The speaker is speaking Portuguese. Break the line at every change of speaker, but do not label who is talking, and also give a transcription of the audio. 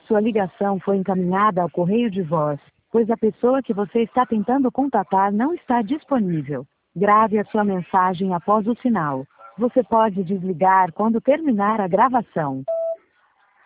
Sua ligação foi encaminhada ao correio de voz, pois a pessoa que você está tentando contatar não está disponível. Grave a sua mensagem após o sinal. Você pode desligar quando terminar a gravação.